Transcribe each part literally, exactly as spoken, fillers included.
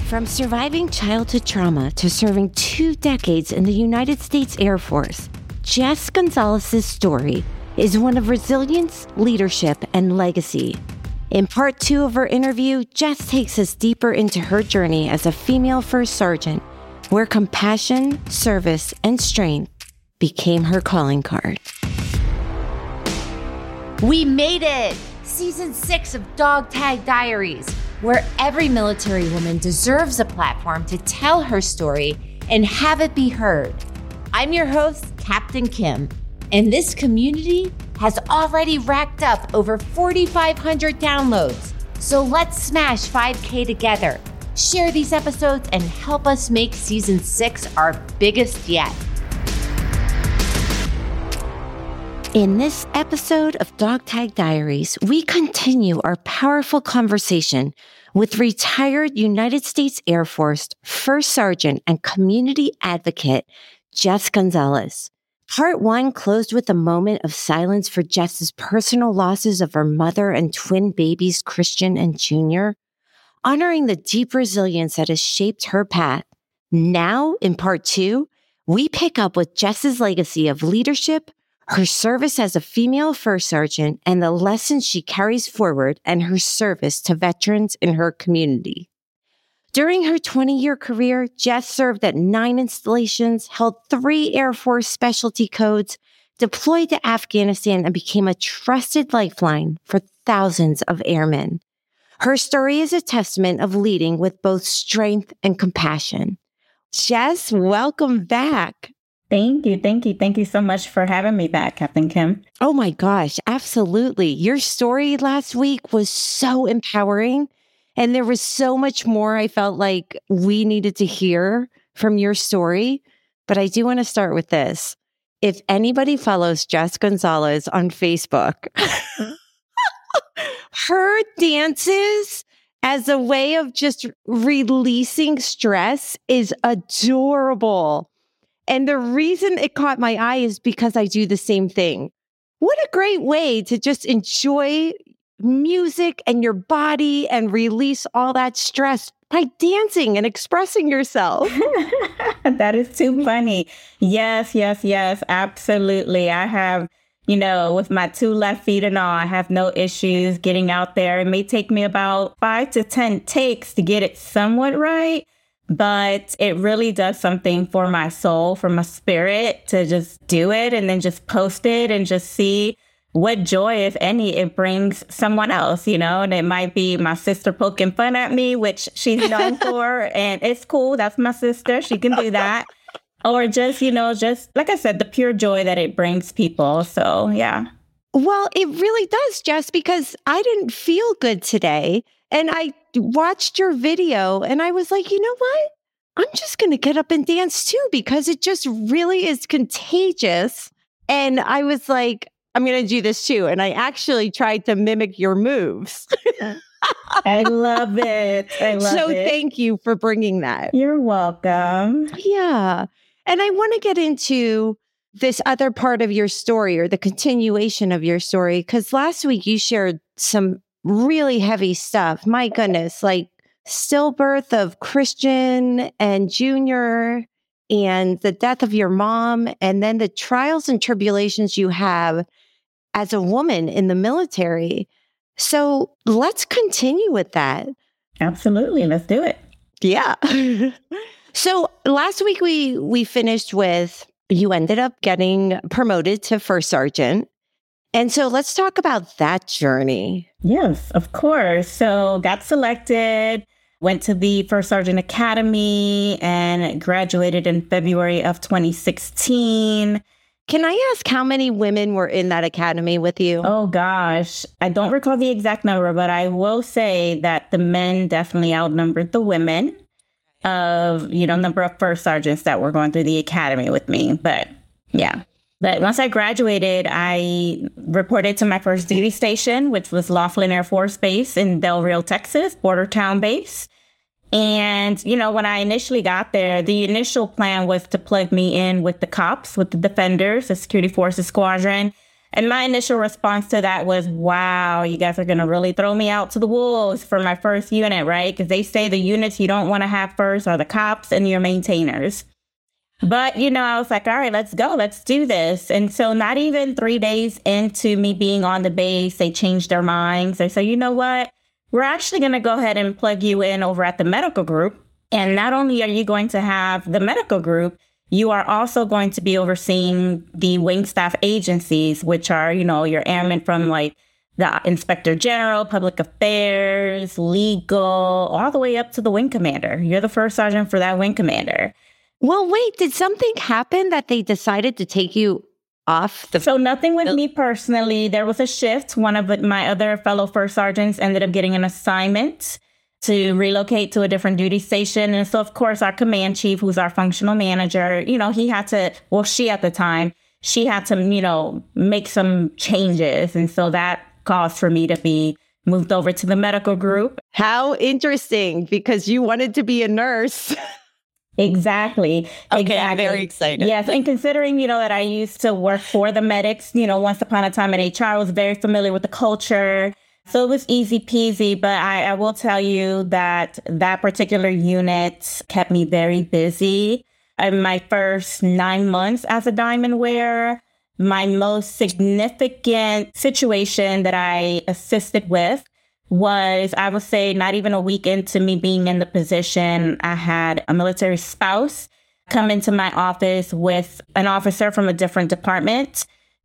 From surviving childhood trauma to serving two decades in the United States Air Force, Jess Gonzalez's story is one of resilience, leadership, and legacy. In part two of our interview, Jess takes us deeper into her journey as a female first sergeant, where compassion, service, and strength became her calling card. We made it! Season six of Dog Tag Diaries, where every military woman deserves a platform to tell her story and have it be heard. I'm your host, Captain Kim, and this community has already racked up over forty-five hundred downloads. So let's smash five K together. Share these episodes and help us make season six our biggest yet. In this episode of Dog Tag Diaries, we continue our powerful conversation with retired United States Air Force First Sergeant and community advocate, Jess Gonzalez. Part one closed with a moment of silence for Jess's personal losses of her mother and twin babies, Christian and Junior, honoring the deep resilience that has shaped her path. Now, in part two, we pick up with Jess's legacy of leadership, her service as a female first sergeant, and the lessons she carries forward and her service to veterans in her community. During her twenty-year career, Jess served at nine installations, held three Air Force specialty codes, deployed to Afghanistan, and became a trusted lifeline for thousands of airmen. Her story is a testament of leading with both strength and compassion. Jess, welcome back. Thank you. Thank you. Thank you so much for having me back, Captain Kim. Oh my gosh, absolutely. Your story last week was so empowering, and there was so much more I felt like we needed to hear from your story. But I do want to start with this. If anybody follows Jess Gonzalez on Facebook, her dances as a way of just releasing stress is adorable. And the reason it caught my eye is because I do the same thing. What a great way to just enjoy music and your body and release all that stress by dancing and expressing yourself. That is too funny. Yes, yes, yes, absolutely. I have, you know, with my two left feet and all, I have no issues getting out there. It may take me about five to ten takes to get it somewhat right. But it really does something for my soul, for my spirit, to just do it and then just post it and just see what joy, if any, it brings someone else, you know. And it might be my sister poking fun at me, which she's known for, and it's cool. That's my sister. She can do that. Or just, you know, just like I said, the pure joy that it brings people. So, yeah. Well, it really does, Jess, because I didn't feel good today. And I watched your video and I was like, you know what? I'm just going to get up and dance too, because it just really is contagious. And I was like, I'm going to do this too. And I actually tried to mimic your moves. I love it. I love so it. So thank you for bringing that. You're welcome. Yeah. And I want to get into this other part of your story, or the continuation of your story, because last week you shared some really heavy stuff. My goodness, like stillbirth of Christian and Junior, and the death of your mom, and then the trials and tribulations you have as a woman in the military. So let's continue with that. Absolutely. Let's do it. Yeah. So last week we we finished with, you ended up getting promoted to first sergeant. And so let's talk about that journey. Yes, of course. So got selected, went to the First Sergeant Academy, and graduated in February of twenty sixteen. Can I ask how many women were in that academy with you? Oh, gosh. I don't recall the exact number, but I will say that the men definitely outnumbered the women of, you know, number of first sergeants that were going through the academy with me. But yeah. But once I graduated, I reported to my first duty station, which was Laughlin Air Force Base in Del Rio, Texas, border town base. And, you know, when I initially got there, the initial plan was to plug me in with the cops, with the defenders, the security forces squadron. And my initial response to that was, wow, you guys are going to really throw me out to the wolves for my first unit, right? Because they say the units you don't want to have first are the cops and your maintainers. But, you know, I was like, all right, let's go. Let's do this. And so not even three days into me being on the base, they changed their minds. They said, you know what? We're actually going to go ahead and plug you in over at the medical group. And not only are you going to have the medical group, you are also going to be overseeing the wing staff agencies, which are, you know, your airmen from like the Inspector General, Public Affairs, Legal, all the way up to the wing commander. You're the first sergeant for that wing commander. Well, wait, did something happen that they decided to take you off the... So nothing with me personally. There was a shift. One of my other fellow first sergeants ended up getting an assignment to relocate to a different duty station. And so, of course, our command chief, who's our functional manager, you know, he had to, well, she at the time, she had to, you know, make some changes. And so that caused for me to be moved over to the medical group. How interesting, because you wanted to be a nurse. Exactly. Okay, exactly. I'm very excited. Yes, and considering, you know, that I used to work for the medics, you know, once upon a time in H R, I was very familiar with the culture. So it was easy peasy, but I, I will tell you that that particular unit kept me very busy. In my first nine months as a diamond wearer, my most significant situation that I assisted with was, I would say, not even a week into me being in the position, I had a military spouse come into my office with an officer from a different department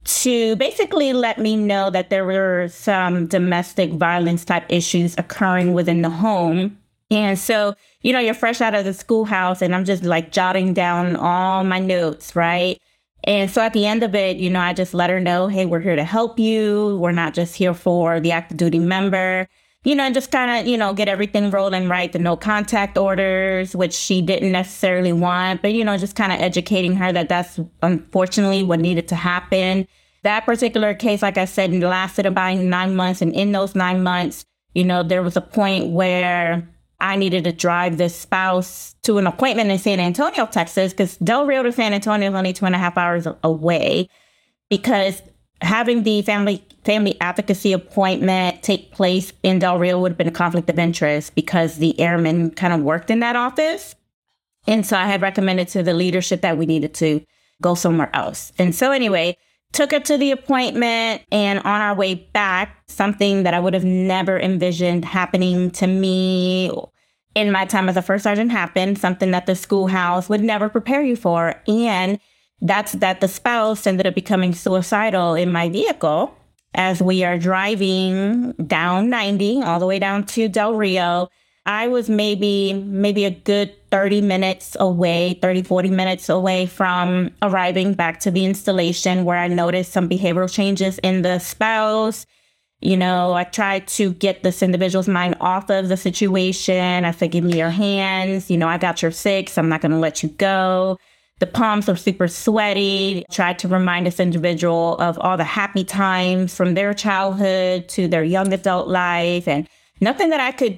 to basically let me know that there were some domestic violence type issues occurring within the home. And so, you know, you're fresh out of the schoolhouse and I'm just like jotting down all my notes, right? And so at the end of it, you know, I just let her know, hey, we're here to help you. We're not just here for the active duty member, you know, and just kind of, you know, get everything rolling, right? The no contact orders, which she didn't necessarily want, but, you know, just kind of educating her that that's unfortunately what needed to happen. That particular case, like I said, lasted about nine months. And in those nine months, you know, there was a point where I needed to drive this spouse to an appointment in San Antonio, Texas, because Del Rio to San Antonio is only two and a half hours away, because having the family family advocacy appointment take place in Del Rio would have been a conflict of interest because the airman kind of worked in that office. And so I had recommended to the leadership that we needed to go somewhere else. And so anyway, took her to the appointment, and on our way back, something that I would have never envisioned happening to me in my time as a first sergeant happened, something that the schoolhouse would never prepare you for. And that's that the spouse ended up becoming suicidal in my vehicle as we are driving down ninety all the way down to Del Rio. I was maybe maybe a good thirty minutes away, thirty, forty minutes away from arriving back to the installation, where I noticed some behavioral changes in the spouse. You know, I tried to get this individual's mind off of the situation. I said, give me your hands. You know, I got your six. I'm not going to let you go. The palms are super sweaty. Tried to remind this individual of all the happy times from their childhood to their young adult life. And nothing that I could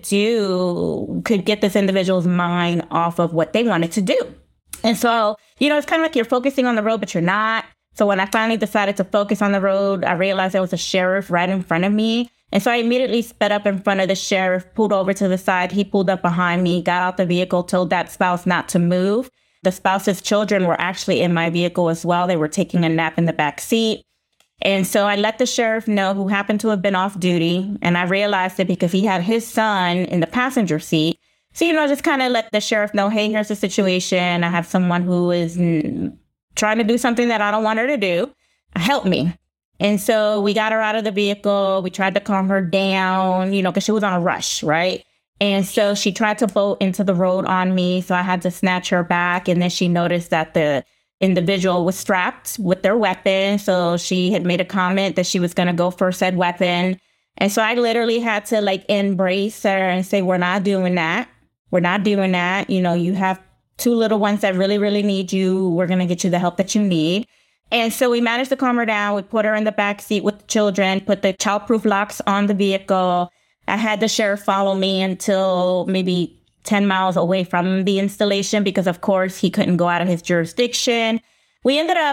do could get this individual's mind off of what they wanted to do. And so, you know, it's kind of like you're focusing on the road, but you're not. So when I finally decided to focus on the road, I realized there was a sheriff right in front of me. And so I immediately sped up in front of the sheriff, pulled over to the side. He pulled up behind me, got out the vehicle, told that spouse not to move. The spouse's children were actually in my vehicle as well. They were taking a nap in the back seat. And so I let the sheriff know, who happened to have been off duty. And I realized it because he had his son in the passenger seat. So, you know, just kind of let the sheriff know, hey, here's the situation. I have someone who is mm, trying to do something that I don't want her to do. Help me. And so we got her out of the vehicle. We tried to calm her down, you know, because she was on a rush, right? And so she tried to bolt into the road on me. So I had to snatch her back. And then she noticed that the individual was strapped with their weapon. So she had made a comment that she was going to go for said weapon. And so I literally had to like embrace her and say, we're not doing that. We're not doing that. You know, you have two little ones that really, really need you. We're going to get you the help that you need. And so we managed to calm her down. We put her in the back seat with the children, put the childproof locks on the vehicle. I had the sheriff follow me until maybe ten miles away from the installation because, of course, he couldn't go out of his jurisdiction. We ended up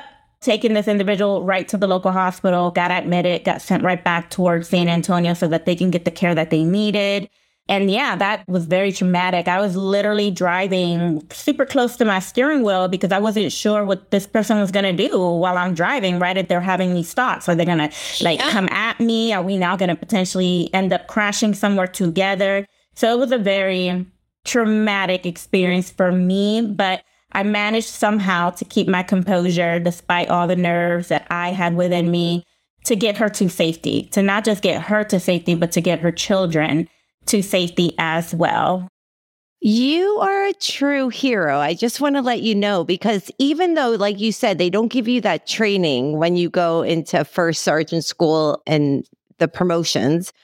taking this individual right to the local hospital, got admitted, got sent right back towards San Antonio so that they can get the care that they needed. And yeah, that was very traumatic. I was literally driving super close to my steering wheel because I wasn't sure what this person was going to do while I'm driving, right? If they're having me stop. So they're going to like yeah. come at me. Are we now going to potentially end up crashing somewhere together? So it was a very traumatic experience for me, but I managed somehow to keep my composure despite all the nerves that I had within me to get her to safety, to not just get her to safety, but to get her children to safety as well. You are a true hero. I just want to let you know, because even though, like you said, they don't give you that training when you go into first sergeant school and the promotions,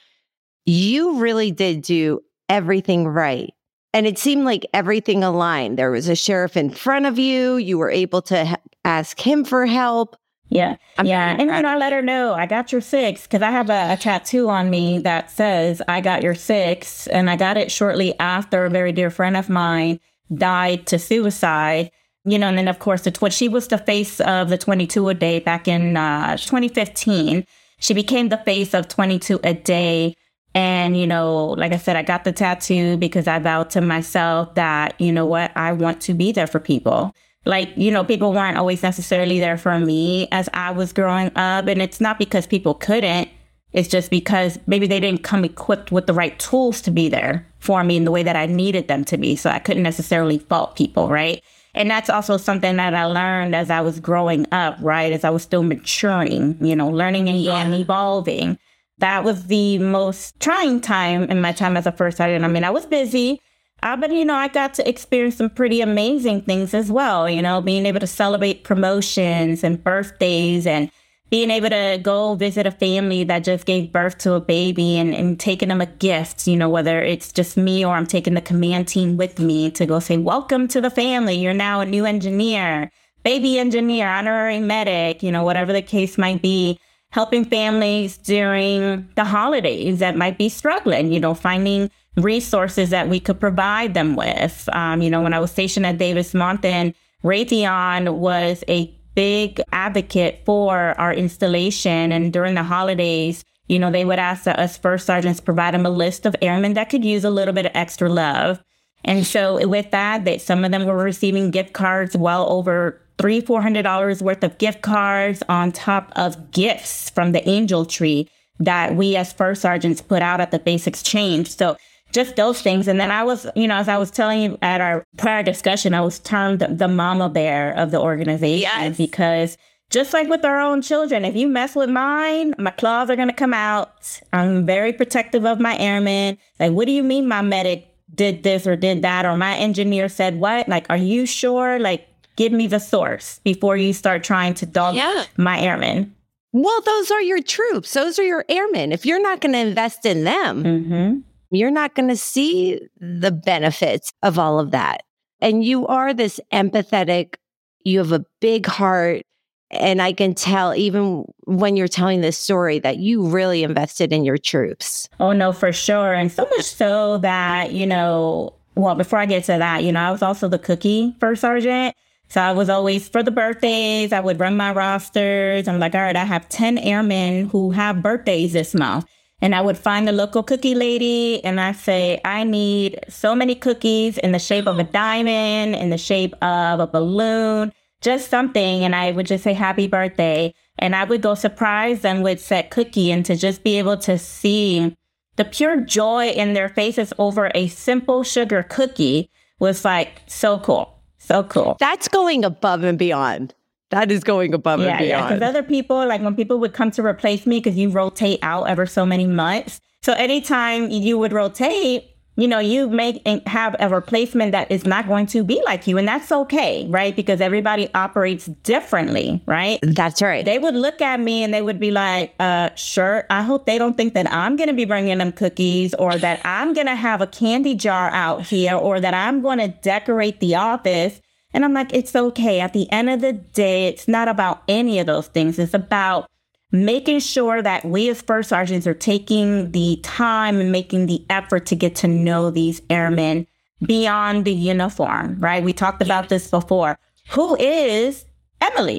you really did do everything right. And it seemed like everything aligned. There was a sheriff in front of you. You were able to ha- ask him for help. Yeah. I'm yeah. And, you know, I let her know I got your six because I have a, a tattoo on me that says I got your six. And I got it shortly after a very dear friend of mine died to suicide. You know, and then, of course, the tw- she was the face of the twenty-two a day back in uh, twenty fifteen. She became the face of twenty-two a day. And, you know, like I said, I got the tattoo because I vowed to myself that, you know what, I want to be there for people. Like, you know, people weren't always necessarily there for me as I was growing up. And it's not because people couldn't. It's just because maybe they didn't come equipped with the right tools to be there for me in the way that I needed them to be. So I couldn't necessarily fault people, right? And that's also something that I learned as I was growing up, right? As I was still maturing, you know, learning and, and evolving. That was the most trying time in my time as a first sergeant. I mean, I was busy. Uh, but, you know, I got to experience some pretty amazing things as well, you know, being able to celebrate promotions and birthdays and being able to go visit a family that just gave birth to a baby and, and taking them a gift, you know, whether it's just me or I'm taking the command team with me to go say, welcome to the family. You're now a new engineer, baby engineer, honorary medic, you know, whatever the case might be. Helping families during the holidays that might be struggling, you know, finding resources that we could provide them with. Um, you know, when I was stationed at Davis-Monthan, Raytheon was a big advocate for our installation. And during the holidays, you know, they would ask that us first sergeants provide them a list of airmen that could use a little bit of extra love. And so with that, that some of them were receiving gift cards well over three, four hundred dollars worth of gift cards on top of gifts from the Angel Tree that we as first sergeants put out at the base exchange. So just those things. And then I was, you know, as I was telling you at our prior discussion, I was termed the mama bear of the organization. Yes. Because just like with our own children, if you mess with mine, my claws are going to come out. I'm very protective of my airmen. Like, what do you mean my medic did this or did that? Or my engineer said what? Like, are you sure? Like, give me the source before you start trying to dog yeah. my airmen. Well, those are your troops. Those are your airmen. If you're not going to invest in them, mm-hmm. you're not going to see the benefits of all of that. And you are this empathetic, you have a big heart. And I can tell even when you're telling this story that you really invested in your troops. Oh, no, for sure. And so much so that, you know, well, before I get to that, you know, I was also the cookie first sergeant. So I was always, for the birthdays, I would run my rosters. I'm like, all right, I have ten airmen who have birthdays this month. And I would find the local cookie lady and I say, I need so many cookies in the shape of a diamond, in the shape of a balloon, just something. And I would just say, happy birthday. And I would go surprise them with said cookie, and to just be able to see the pure joy in their faces over a simple sugar cookie was like so cool. So cool. That's going above and beyond. That is going above yeah, and beyond. Yeah, because other people, like when people would come to replace me, because you rotate out ever so many months. So anytime you would rotate, you know, you make and have a replacement that is not going to be like you. And that's okay, right? Because everybody operates differently, right? That's right. They would look at me and they would be like, uh, sure, I hope they don't think that I'm going to be bringing them cookies, or that I'm going to have a candy jar out here, or that I'm going to decorate the office. And I'm like, it's okay. At the end of the day, it's not about any of those things. It's about making sure that we as first sergeants are taking the time and making the effort to get to know these airmen beyond the uniform, right? We talked about this before. Who is Emily?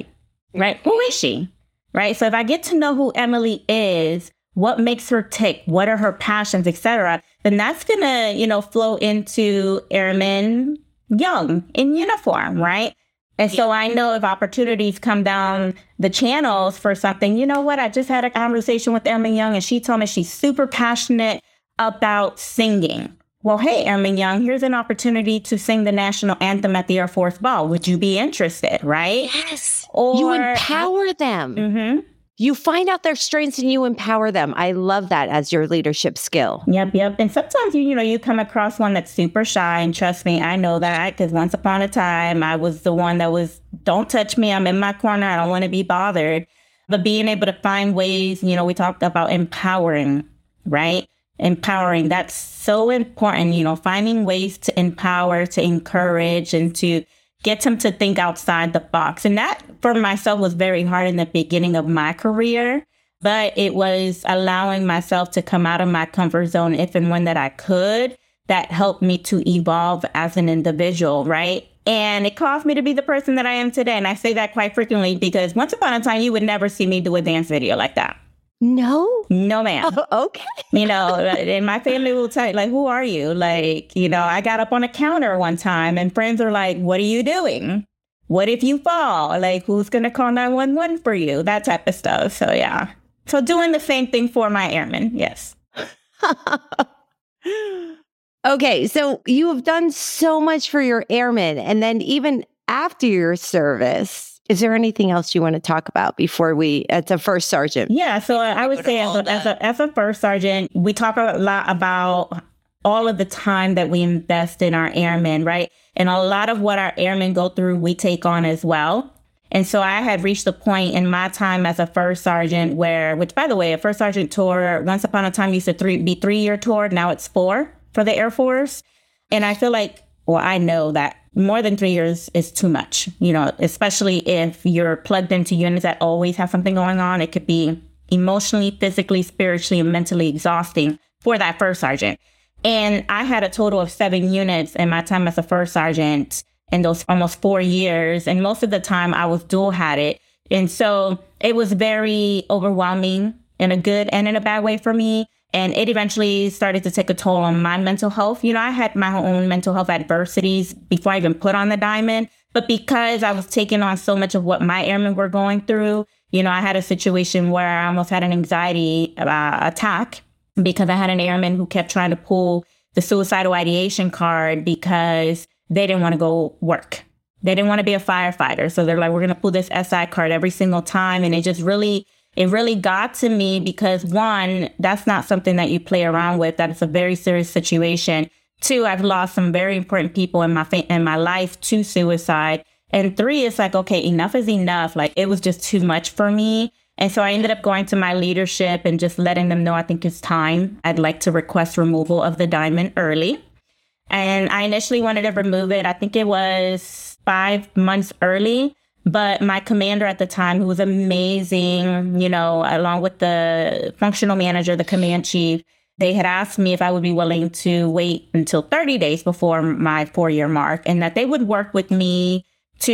right? Who is she? Right? So if I get to know who Emily is, what makes her tick, what are her passions, et cetera, then that's going to, you know, flow into Airman Young in uniform, right? And so I know if opportunities come down the channels for something, you know what? I just had a conversation with Airman Young and she told me she's super passionate about singing. Well, hey, Airman Young, here's an opportunity to sing the national anthem at the Air Force Ball. Would you be interested, right? Yes. Or, you empower them. Mm-hmm. You find out their strengths and you empower them. I love that as your leadership skill. Yep, yep. And sometimes, you, you know, you come across one that's super shy. And trust me, I know that because once upon a time, I was the one that was, don't touch me. I'm in my corner. I don't want to be bothered. But being able to find ways, you know, we talked about empowering, right? Empowering, that's so important, you know, finding ways to empower, to encourage, and to get them to think outside the box. And that for myself was very hard in the beginning of my career, but it was allowing myself to come out of my comfort zone if and when that I could. That helped me to evolve as an individual, right? And it caused me to be the person that I am today. And I say that quite frequently because once upon a time, you would never see me do a dance video like that. No? No, ma'am. Oh, okay. You know, and my family will tell you, like, who are you? Like, you know, I got up on a counter one time and friends are like, what are you doing? What if you fall? Like, who's going to call nine one one for you? That type of stuff. So, yeah. So doing the same thing for my airmen. Yes. Okay. So you have done so much for your airmen. And then even after your service, is there anything else you want to talk about before we, as a first sergeant? Yeah, so I would say as a, as a as a first sergeant, we talk a lot about all of the time that we invest in our airmen, right? And a lot of what our airmen go through, we take on as well. And so I had reached a point in my time as a first sergeant where, which by the way, a first sergeant tour, once upon a time used to three, be three-year tour. Now it's four for the Air Force. And I feel like, well, I know that more than three years is too much, you know, especially if you're plugged into units that always have something going on. It could be emotionally, physically, spiritually, and mentally exhausting for that first sergeant. And I had a total of seven units in my time as a first sergeant in those almost four years. And most of the time I was dual-hatted. And so it was very overwhelming in a good and in a bad way for me. And it eventually started to take a toll on my mental health. You know, I had my own mental health adversities before I even put on the diamond. But because I was taking on so much of what my airmen were going through, you know, I had a situation where I almost had an anxiety uh, attack because I had an airman who kept trying to pull the suicidal ideation card because they didn't want to go work. They didn't want to be a firefighter. So they're like, we're going to pull this S I card every single time. And it just really... It really got to me because, one, that's not something that you play around with. That is a very serious situation. Two, I've lost some very important people in my fa- in my life to suicide. And three, it's like, okay, enough is enough. Like, it was just too much for me. And so I ended up going to my leadership and just letting them know I think it's time. I'd like to request removal of the diamond early. And I initially wanted to remove it. I think it was five months early. But my commander at the time, who was amazing, you know, along with the functional manager, the command chief, they had asked me if I would be willing to wait until thirty days before my four-year mark and that they would work with me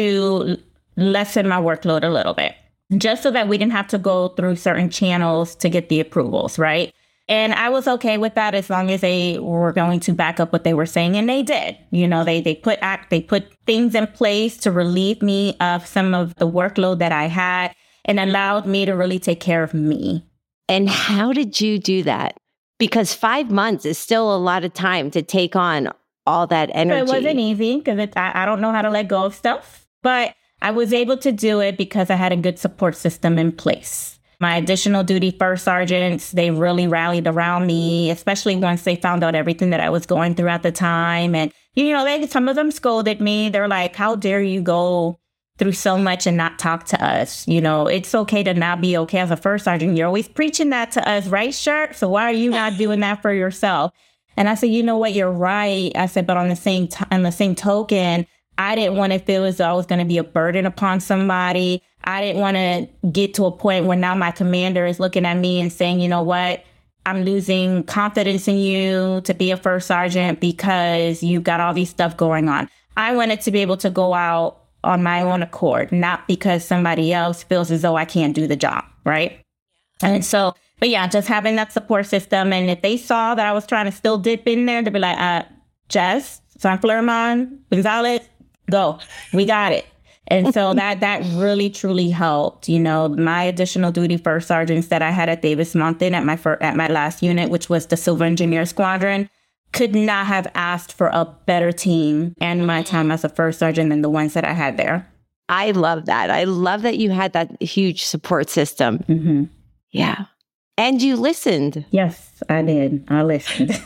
to lessen my workload a little bit, just so that we didn't have to go through certain channels to get the approvals, right? And I was okay with that as long as they were going to back up what they were saying. And they did. You know, they they put act they put things in place to relieve me of some of the workload that I had and allowed me to really take care of me. And how did you do that? Because five months is still a lot of time to take on all that energy. So it wasn't easy because I, I don't know how to let go of stuff. But I was able to do it because I had a good support system in place. My additional duty first sergeants, they really rallied around me, especially once they found out everything that I was going through at the time. And, you know, they, some of them scolded me. They're like, how dare you go through so much and not talk to us? You know, it's okay to not be okay as a first sergeant. You're always preaching that to us, right, Shirt? So why are you not doing that for yourself? And I said, you know what? You're right. I said, but on the same t- on the same token, I didn't want to feel as though I was going to be a burden upon somebody. I didn't want to get to a point where now my commander is looking at me and saying, you know what, I'm losing confidence in you to be a first sergeant because you've got all these stuff going on. I wanted to be able to go out on my own accord, not because somebody else feels as though I can't do the job, right? And so, but yeah, just having that support system. And if they saw that I was trying to still dip in there, they'd be like, uh, Jess, San Flerman, Gonzalez, go. We got it. And so that that really, truly helped. You know, my additional duty first sergeants that I had at Davis Mountain at my fir- at my last unit, which was the Silver Engineer Squadron, could not have asked for a better team and my time as a first sergeant than the ones that I had there. I love that. I love that you had that huge support system. Mm-hmm. Yeah. And you listened. Yes, I did. I listened.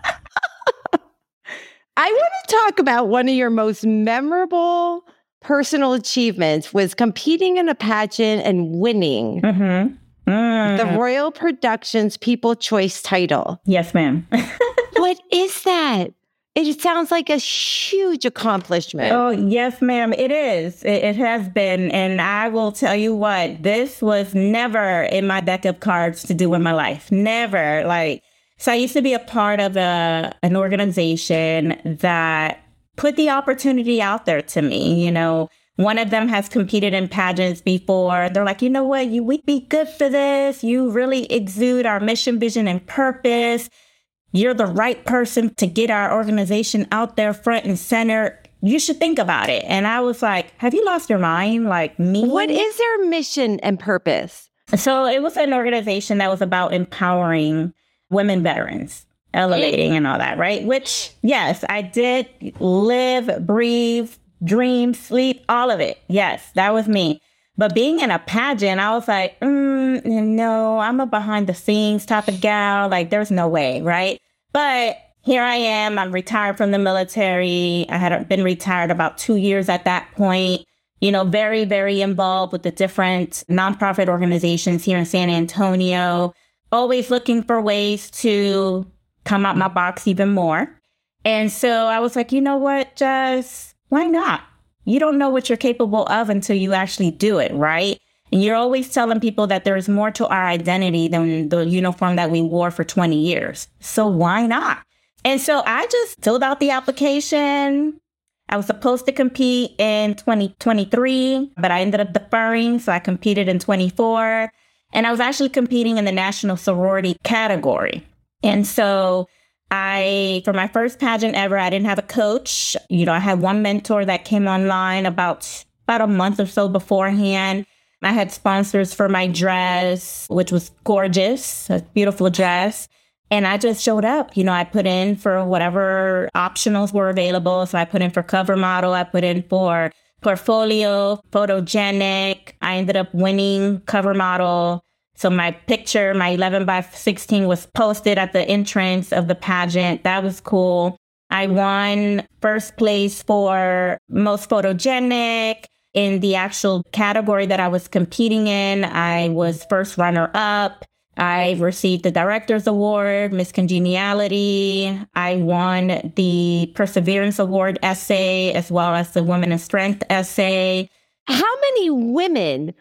I want to talk about one of your most memorable personal achievements was competing in a pageant and winning Mm-hmm. Mm. the Royal Productions People Choice title. Yes, ma'am. What is that? It sounds like a huge accomplishment. Oh, yes, ma'am. It is. It, it has been. And I will tell you what, this was never in my deck of cards to do in my life. Never. Like, so I used to be a part of a, an organization that put the opportunity out there to me. You know, one of them has competed in pageants before. They're like, you know what, you we'd be good for this. You really exude our mission, vision, and purpose. You're the right person to get our organization out there front and center. You should think about it. And I was like, have you lost your mind? Like me? What is their mission and purpose? So it was an organization that was about empowering women veterans, elevating and all that, right? Which, yes, I did live, breathe, dream, sleep, all of it. Yes, that was me. But being in a pageant, I was like, mm, no, I'm a behind the scenes type of gal. Like, there's no way, right? But here I am. I'm retired from the military. I had been retired about two years at that point. You know, very, very involved with the different nonprofit organizations here in San Antonio. Always looking for ways to come out my box even more. And so I was like, you know what, Jess, why not? You don't know what you're capable of until you actually do it, right? And you're always telling people that there is more to our identity than the uniform that we wore for twenty years. So why not? And so I just filled out the application. I was supposed to compete in twenty twenty-three, but I ended up deferring. So I competed in twenty-four. And I was actually competing in the national sorority category. And so I, for my first pageant ever, I didn't have a coach. You know, I had one mentor that came online about, about a month or so beforehand. I had sponsors for my dress, which was gorgeous, a beautiful dress. And I just showed up. You know, I put in for whatever optionals were available. So I put in for cover model. I put in for portfolio, photogenic. I ended up winning cover model. So my picture, my eleven by sixteen was posted at the entrance of the pageant. That was cool. I won first place for most photogenic. In the actual category that I was competing in, I was first runner up. I received the Director's Award, Miss Congeniality. I won the Perseverance Award essay, as well as the Women in Strength essay. How many women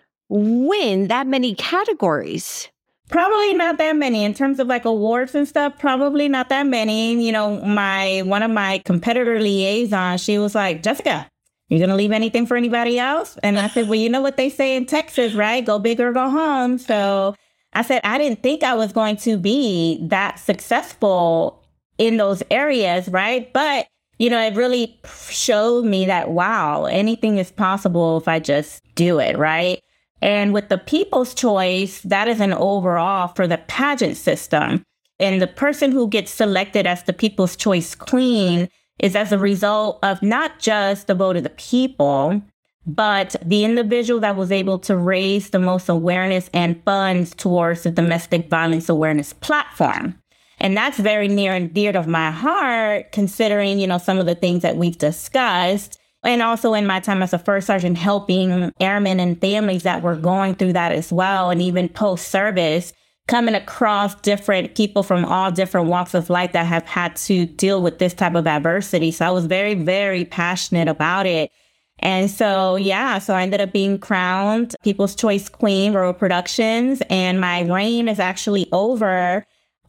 win that many categories? Probably not that many in terms of like awards and stuff. Probably not that many. You know, my one of my competitor liaisons, she was like, Jessica, you going to leave anything for anybody else? And I said, well, you know what they say in Texas, right? Go big or go home. So I said, I didn't think I was going to be that successful in those areas, right? But, you know, it really showed me that, wow, anything is possible if I just do it, right? And with the People's Choice, that is an overall for the pageant system. And the person who gets selected as the People's Choice Queen is as a result of not just the vote of the people, but the individual that was able to raise the most awareness and funds towards the domestic violence awareness platform. And that's very near and dear to my heart, considering, you know, some of the things that we've discussed. And also in my time as a first sergeant, helping airmen and families that were going through that as well. And even post-service, coming across different people from all different walks of life that have had to deal with this type of adversity. So I was very, very passionate about it. And so, yeah, so I ended up being crowned People's Choice Queen, Royal Productions. And my reign is actually over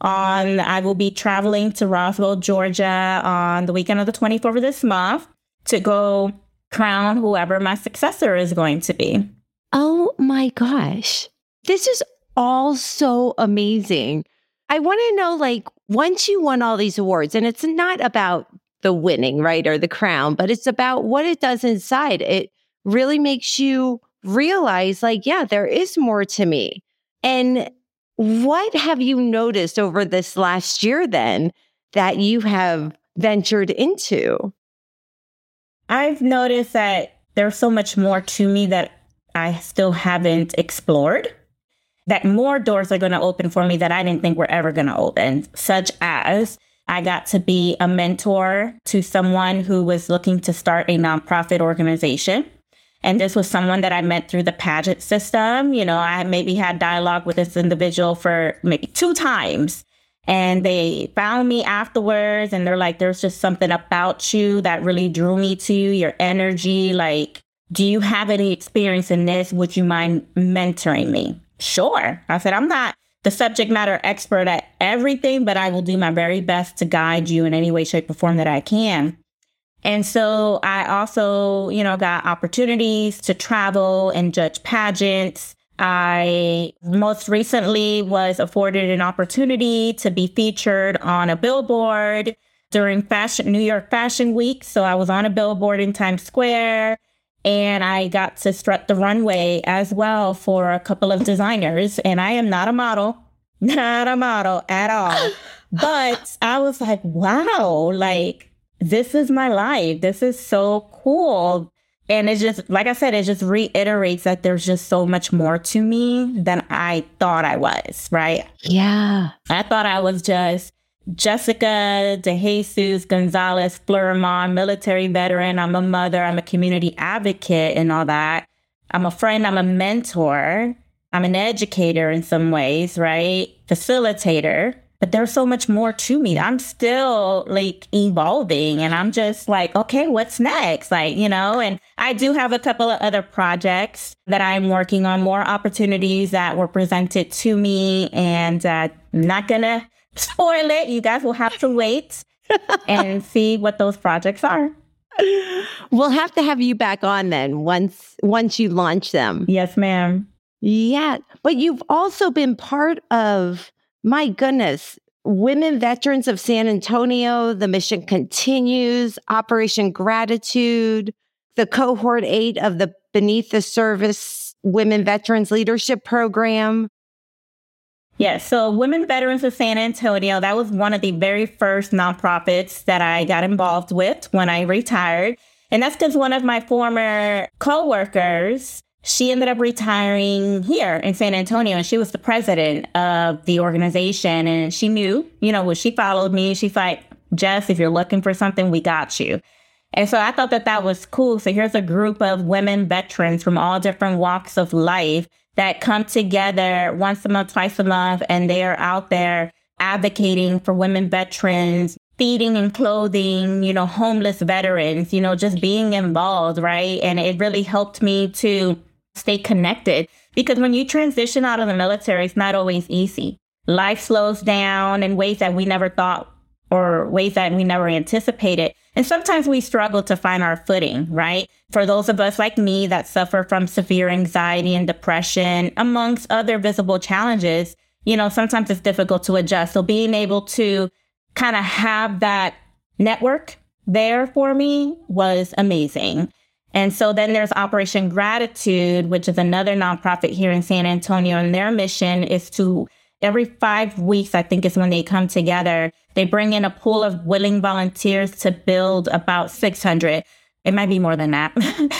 on, I will be traveling to Roswell, Georgia on the weekend of the twenty-fourth of this month to go crown whoever my successor is going to be. Oh my gosh. This is all so amazing. I want to know, like, once you won all these awards, and it's not about the winning, right, or the crown, but it's about what it does inside. It really makes you realize, like, yeah, there is more to me. And what have you noticed over this last year then that you have ventured into? I've noticed that there's so much more to me that I still haven't explored, that more doors are going to open for me that I didn't think were ever going to open, such as I got to be a mentor to someone who was looking to start a nonprofit organization. And this was someone that I met through the pageant system. You know, I maybe had dialogue with this individual for maybe two times. And they found me afterwards and they're like, there's just something about you that really drew me to you, your energy. Like, do you have any experience in this? Would you mind mentoring me? Sure. I said, I'm not the subject matter expert at everything, but I will do my very best to guide you in any way, shape, or form that I can. And so I also, you know, got opportunities to travel and judge pageants. I most recently was afforded an opportunity to be featured on a billboard during fashion, New York Fashion Week. So I was on a billboard in Times Square. And I got to strut the runway as well for a couple of designers. And I am not a model, not a model at all. But I was like, wow, like, this is my life. This is so cool. And it's just, like I said, it just reiterates that there's just so much more to me than I thought I was, right? Yeah. I thought I was just Jessica De Jesus Gonzalez Fleurimont, military veteran. I'm a mother. I'm a community advocate and all that. I'm a friend. I'm a mentor. I'm an educator in some ways, right? Facilitator. But there's so much more to me. I'm still like evolving and I'm just like, okay, what's next? Like, you know, and I do have a couple of other projects that I'm working on, more opportunities that were presented to me, and uh, I'm not going to spoil it. You guys will have to wait and see what those projects are. We'll have to have you back on then once once you launch them. Yes, ma'am. Yeah. But you've also been part of, my goodness, Women Veterans of San Antonio, The Mission Continues, Operation Gratitude, the Cohort eight of the Beneath the Service Women Veterans Leadership Program. Yes. So Women Veterans of San Antonio, that was one of the very first nonprofits that I got involved with when I retired. And that's because one of my former coworkers, she ended up retiring here in San Antonio, and she was the president of the organization. And she knew, you know, when she followed me, she's like, Jess, if you're looking for something, we got you. And so I thought that that was cool. So here's a group of women veterans from all different walks of life that come together once a month, twice a month, and they are out there advocating for women veterans, feeding and clothing, you know, homeless veterans, you know, just being involved, right? And it really helped me to stay connected, because when you transition out of the military, it's not always easy. Life slows down in ways that we never thought, or ways that we never anticipated. And sometimes we struggle to find our footing, right? For those of us like me that suffer from severe anxiety and depression, amongst other visible challenges, you know, sometimes it's difficult to adjust. So being able to kind of have that network there for me was amazing. And so then there's Operation Gratitude, which is another nonprofit here in San Antonio. And their mission is to, every five weeks, I think is when they come together, they bring in a pool of willing volunteers to build about six hundred. It might be more than that.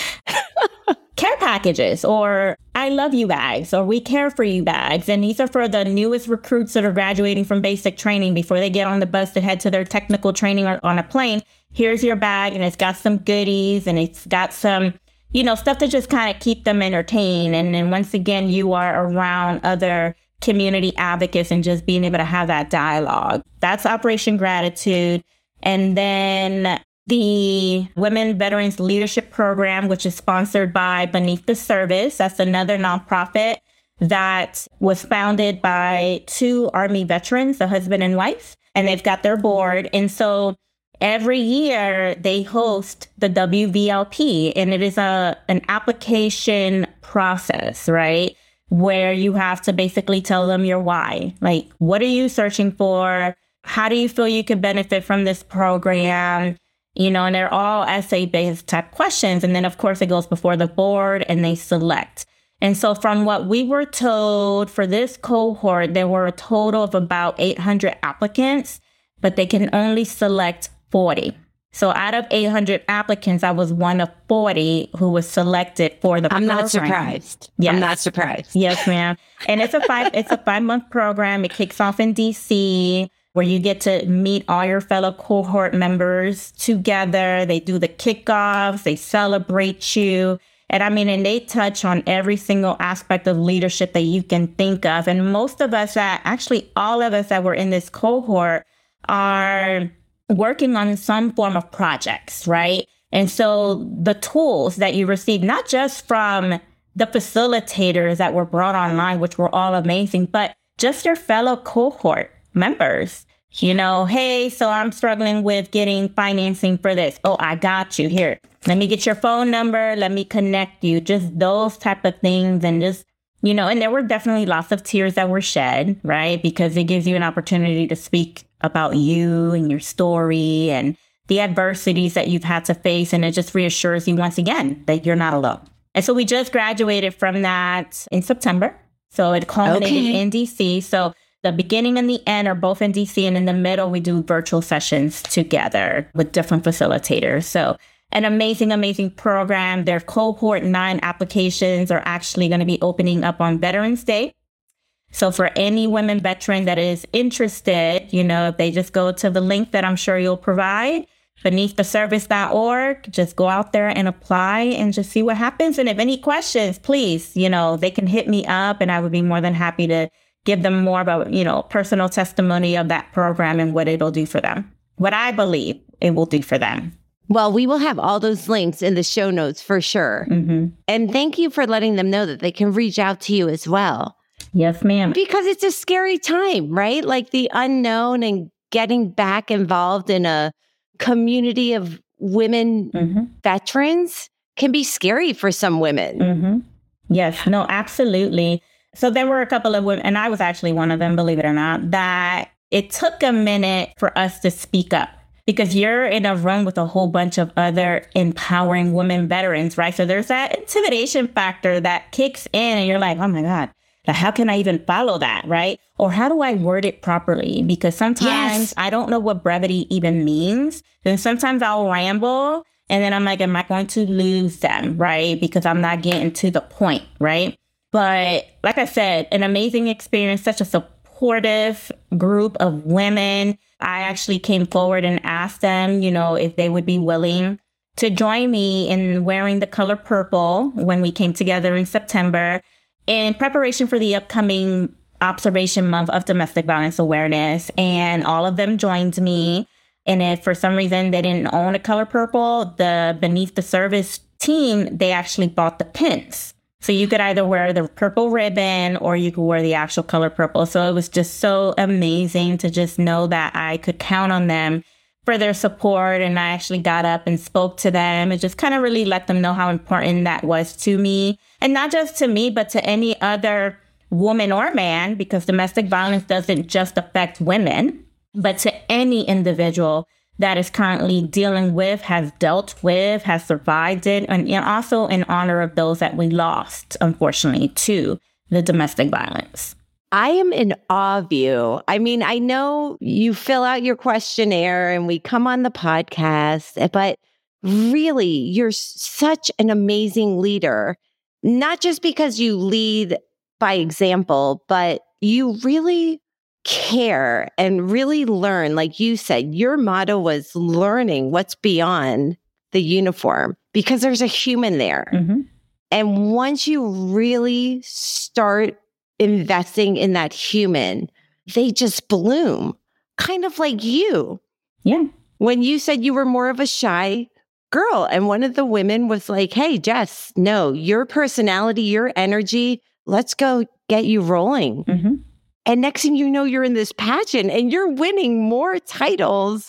Care packages, or I love you bags, or we care for you bags. And these are for the newest recruits that are graduating from basic training before they get on the bus to head to their technical training or on a plane. Here's your bag, and it's got some goodies, and it's got some, you know, stuff to just kind of keep them entertained. And then once again, you are around other community advocates and just being able to have that dialogue. That's Operation Gratitude. And then the Women Veterans Leadership Program, which is sponsored by Beneath the Service. That's another nonprofit that was founded by two Army veterans, a husband and wife, and they've got their board. And so every year they host the W V L P, and it is a an application process, right? Where you have to basically tell them your why. Like, what are you searching for? How do you feel you could benefit from this program? You know, and they're all essay-based type questions. And then, of course, it goes before the board and they select. And so from what we were told for this cohort, there were a total of about eight hundred applicants, but they can only select forty. So out of eight hundred applicants, I was one of forty who was selected for the I'm program. not surprised. Yes. I'm not surprised. Yes, ma'am. And it's a five, it's a five month program. It kicks off in D C, where you get to meet all your fellow cohort members together. They do the kickoffs, they celebrate you. And I mean, and they touch on every single aspect of leadership that you can think of. And most of us that, actually all of us that were in this cohort are working on some form of projects, right? And so the tools that you receive, not just from the facilitators that were brought online, which were all amazing, but just your fellow cohort members. You know, hey, so I'm struggling with getting financing for this. Oh, I got you. Here, let me get your phone number. Let me connect you. Just those type of things. And just, you know, and there were definitely lots of tears that were shed, right? Because it gives you an opportunity to speak about you and your story and the adversities that you've had to face. And it just reassures you once again that you're not alone. And so we just graduated from that in September. So it culminated Okay. in D C. So the beginning and the end are both in D C, and in the middle, we do virtual sessions together with different facilitators. So an amazing, amazing program. Their cohort nine applications are actually going to be opening up on Veterans Day. So for any women veteran that is interested, you know, if they just go to the link that I'm sure you'll provide, beneath the service dot org, just go out there and apply and just see what happens. And if any questions, please, you know, they can hit me up and I would be more than happy to give them more about, you know, personal testimony of that program and what it'll do for them, what I believe it will do for them. Well, we will have all those links in the show notes for sure. Mm-hmm. And thank you for letting them know that they can reach out to you as well. Yes, ma'am. Because it's a scary time, right? Like the unknown and getting back involved in a community of women Mm-hmm. veterans can be scary for some women. Mm-hmm. Yes, no, absolutely. So there were a couple of women, and I was actually one of them, believe it or not, that it took a minute for us to speak up because you're in a room with a whole bunch of other empowering women veterans, right? So there's that intimidation factor that kicks in and you're like, oh my God, how can I even follow that, right? Or how do I word it properly? Because sometimes Yes. I don't know what brevity even means. Then sometimes I'll ramble and then I'm like, am I going to lose them, right? Because I'm not getting to the point, right? But like I said, an amazing experience, such a supportive group of women. I actually came forward and asked them, you know, if they would be willing to join me in wearing the color purple when we came together in September in preparation for the upcoming Observation Month of Domestic Violence Awareness. And all of them joined me. And if for some reason they didn't own a color purple, the Beneath the Service team, they actually bought the pins. So you could either wear the purple ribbon or you could wear the actual color purple. So it was just so amazing to just know that I could count on them for their support. And I actually got up and spoke to them and just kind of really let them know how important that was to me. And not just to me, but to any other woman or man, because domestic violence doesn't just affect women, but to any individual that is currently dealing with, has dealt with, has survived it, and, and also in honor of those that we lost, unfortunately, to the domestic violence. I am in awe of you. I mean, I know you fill out your questionnaire and we come on the podcast, but really, you're such an amazing leader, not just because you lead by example, but you really care and really learn. Like you said, your motto was learning what's beyond the uniform because there's a human there. Mm-hmm. And once you really start investing in that human, they just bloom, kind of like you. Yeah. When you said you were more of a shy girl and one of the women was like, hey, Jess, no, your personality, your energy, let's go get you rolling. Mm-hmm. And next thing you know, you're in this pageant and you're winning more titles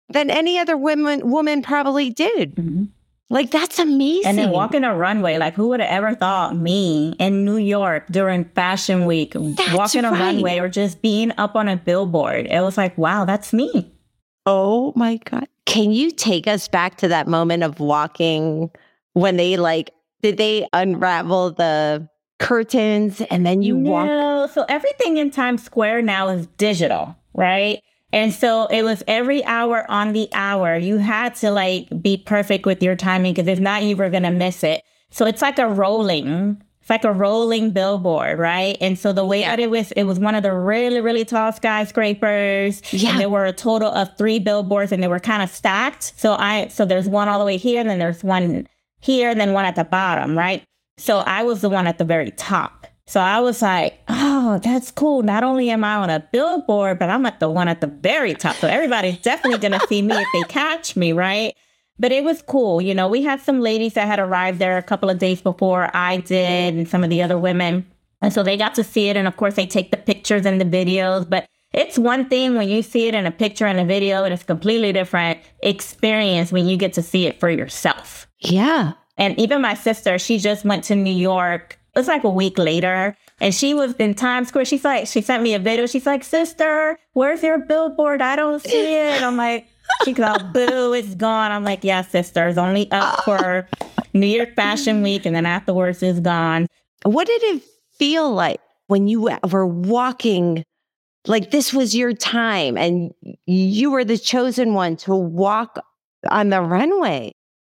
than any other woman woman probably did. Mm-hmm. Like, that's amazing. And then walking a runway, like who would have ever thought me in New York during Fashion Week, that's walking a right. runway or just being up on a billboard? It was like, wow, that's me. Oh my God. Can you take us back to that moment of walking when they like, did they unravel the curtains and then you no, walk? No, so everything in Times Square now is digital, right? And so it was every hour on the hour. You had to like be perfect with your timing because if not, you were going to miss it. So it's like a rolling, it's like a rolling billboard, right? And so the way yeah. that it was, it was one of the really, really tall skyscrapers. Yeah. And there were a total of three billboards and they were kind of stacked. So I, so there's one all the way here and then there's one here and then one at the bottom, right? So I was the one at the very top. So I was like, oh, that's cool. Not only am I on a billboard, but I'm at the one at the very top. So everybody's definitely going to see me if they catch me, right? But it was cool. You know, we had some ladies that had arrived there a couple of days before I did and some of the other women. And so they got to see it. And of course, they take the pictures and the videos. But it's one thing when you see it in a picture and a video, and it's a completely different experience when you get to see it for yourself. Yeah. And even my sister, she just went to New York. It's like a week later and she was in Times Square. She's like, she sent me a video. She's like, sister, where's your billboard? I don't see it. I'm like, she goes, boo, it's gone. I'm like, yeah, sister, it's only up for New York Fashion Week. And then afterwards it's gone. What did it feel like when you were walking, like this was your time and you were the chosen one to walk on the runway?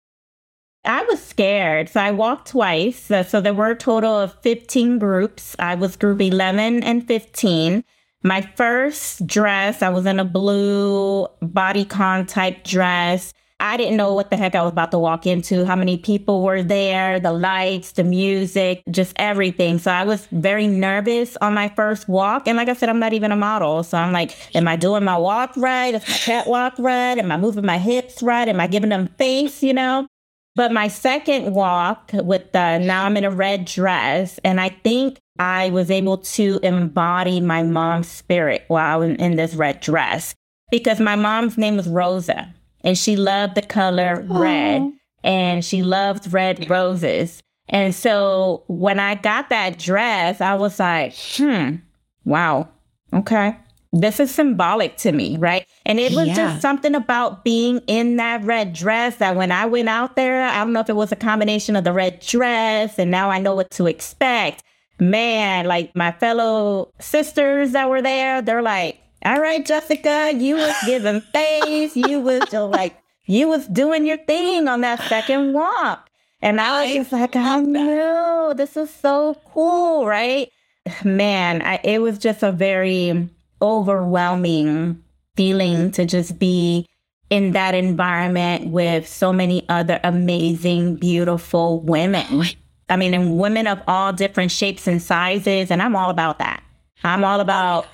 I was scared. So I walked twice. So, so there were a total of fifteen groups. I was group eleven and fifteen. My first dress, I was in a blue bodycon type dress. I didn't know what the heck I was about to walk into, how many people were there, the lights, the music, just everything. So I was very nervous on my first walk. And like I said, I'm not even a model. So I'm like, am I doing my walk right? Is my catwalk right? Am I moving my hips right? Am I giving them face, you know? But my second walk with the, now I'm in a red dress, and I think I was able to embody my mom's spirit while I was in this red dress because my mom's name was Rosa and she loved the color red. Aww. And she loved red roses. And so when I got that dress, I was like, hmm, wow, okay. This is symbolic to me, right? And it was yeah. just something about being in that red dress that when I went out there, I don't know if it was a combination of the red dress and now I know what to expect. Man, like my fellow sisters that were there, they're like, all right, Jessica, you was giving face. You was just like, you was doing your thing on that second walk. And I was just like, oh no, this is so cool, right? Man, I, it was just a very overwhelming feeling to just be in that environment with so many other amazing, beautiful women. I mean, and women of all different shapes and sizes. And I'm all about that. I'm all about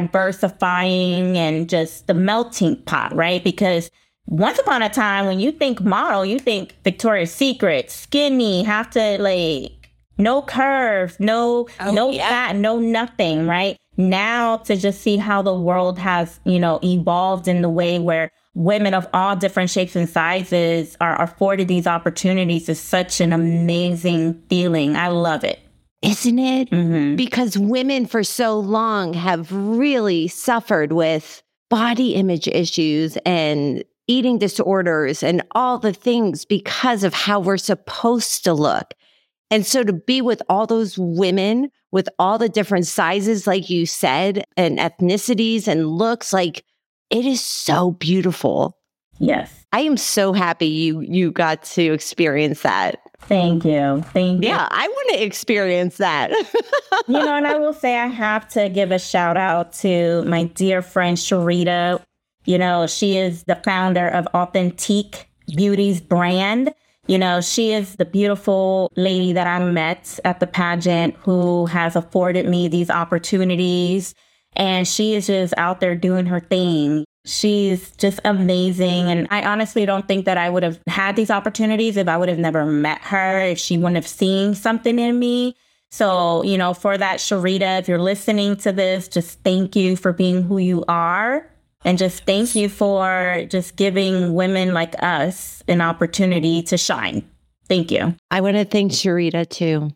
diversifying and just the melting pot, right? Because once upon a time, when you think model, you think Victoria's Secret, skinny, have to like, no curves, no, oh, no yeah. fat, no nothing, right? Now to just see how the world has, you know, evolved in the way where women of all different shapes and sizes are afforded these opportunities is such an amazing feeling. I love it. Isn't it? Mm-hmm. Because women for so long have really suffered with body image issues and eating disorders and all the things because of how we're supposed to look. And so to be with all those women with all the different sizes, like you said, and ethnicities and looks, like it is so beautiful. Yes. I am so happy you you got to experience that. Thank you. Thank you. Yeah, I want to experience that. You know, and I will say I have to give a shout out to my dear friend Sharita. You know, she is the founder of Authentique Beauty's brand. You know, she is the beautiful lady that I met at the pageant who has afforded me these opportunities. And she is just out there doing her thing. She's just amazing. And I honestly don't think that I would have had these opportunities if I would have never met her, if she wouldn't have seen something in me. So, you know, for that, Sharita, if you're listening to this, just thank you for being who you are. And just thank you for just giving women like us an opportunity to shine. Thank you. I want to thank Sharita too.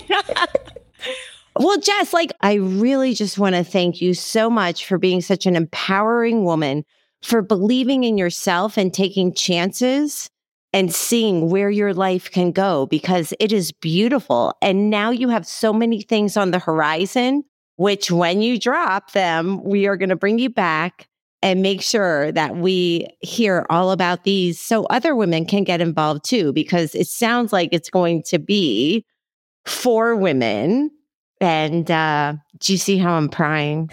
Well, Jess, like, I really just want to thank you so much for being such an empowering woman, for believing in yourself and taking chances and seeing where your life can go, because it is beautiful. And now you have so many things on the horizon, which when you drop them, we are going to bring you back and make sure that we hear all about these so other women can get involved too, because it sounds like it's going to be for women. And uh, do you see how I'm prying?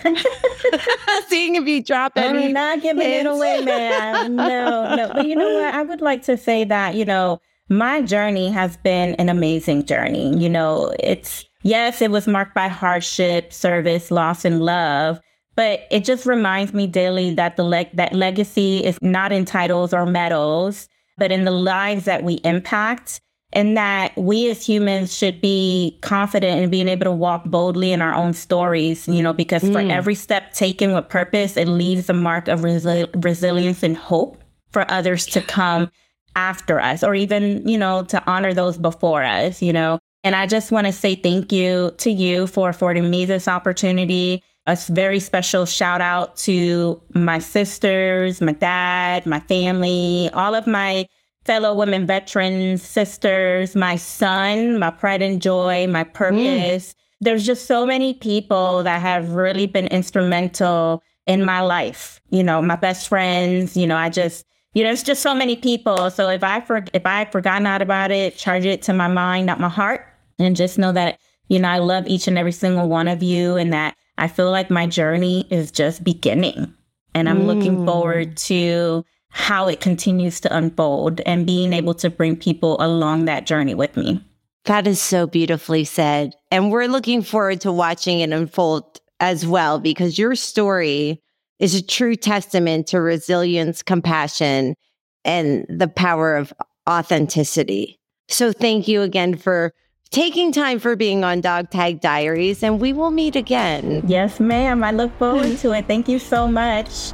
Seeing if you drop any. I'm not giving hints. It away, man. No, no. But you know what? I would like to say that, you know, my journey has been an amazing journey. You know, it's, yes, it was marked by hardship, service, loss, and love. But it just reminds me daily that the leg that legacy is not in titles or medals, but in the lives that we impact, and that we as humans should be confident in being able to walk boldly in our own stories, you know, because mm. for every step taken with purpose, it leaves a mark of resi- resilience and hope for others to come after us, or even, you know, to honor those before us, you know. And I just want to say thank you to you for affording me this opportunity. A very special shout out to my sisters, my dad, my family, all of my fellow women veterans, sisters, my son, my pride and joy, my purpose. Mm. There's just so many people that have really been instrumental in my life. You know, my best friends, you know, I just, you know, it's just so many people. So if I for, if I had forgotten out about it, charge it to my mind, not my heart, and just know that, you know, I love each and every single one of you, and that I feel like my journey is just beginning, and I'm mm. looking forward to how it continues to unfold and being able to bring people along that journey with me. That is so beautifully said. And we're looking forward to watching it unfold as well, because your story is a true testament to resilience, compassion, and the power of authenticity. So thank you again for taking time for being on Dog Tag Diaries, and we will meet again. Yes, ma'am. I look forward to it. Thank you so much.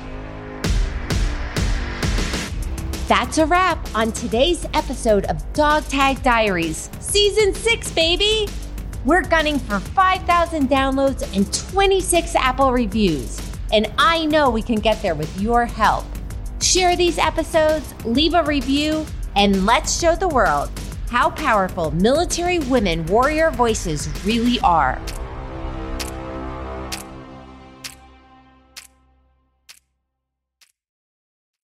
That's a wrap on today's episode of Dog Tag Diaries, Season six, baby! We're gunning for five thousand downloads and twenty-six Apple reviews, and I know we can get there with your help. Share these episodes, leave a review, and let's show the world how powerful military women warrior voices really are.